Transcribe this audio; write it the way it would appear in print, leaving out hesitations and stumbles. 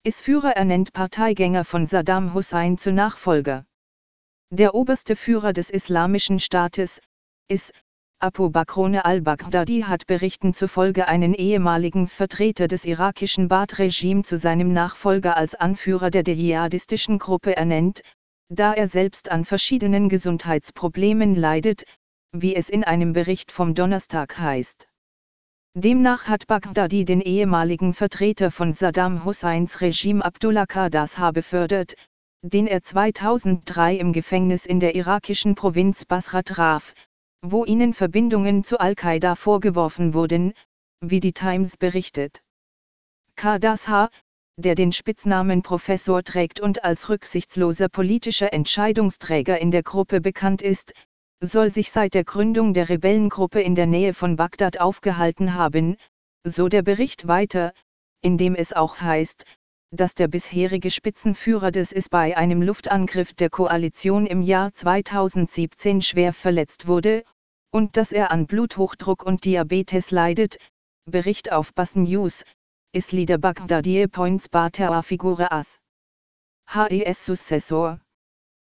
IS-Führer ernennt Parteigänger von Saddam Hussein zu Nachfolger. Der oberste Führer des Islamischen Staates, IS, Abu Bakr al-Baghdadi hat Berichten zufolge einen ehemaligen Vertreter des irakischen Baath-Regime zu seinem Nachfolger als Anführer der dschihadistischen Gruppe ernannt, da er selbst an verschiedenen Gesundheitsproblemen leidet, wie es in einem Bericht vom Donnerstag heißt. Demnach hat Baghdadi den ehemaligen Vertreter von Saddam Husseins Regime Abdullah Qadasha befördert, den er 2003 im Gefängnis in der irakischen Provinz Basra traf, wo ihnen Verbindungen zu Al-Qaida vorgeworfen wurden, wie die Times berichtet. Qadasha, der den Spitznamen Professor trägt und als rücksichtsloser politischer Entscheidungsträger in der Gruppe bekannt ist, soll sich seit der Gründung der Rebellengruppe in der Nähe von Bagdad aufgehalten haben, so der Bericht weiter, in dem es auch heißt, dass der bisherige Spitzenführer des IS bei einem Luftangriff der Koalition im Jahr 2017 schwer verletzt wurde, und dass er an Bluthochdruck und Diabetes leidet, Bericht auf Bas News, IS-Leader Baghdadi appoints Baath figure as HES Successor.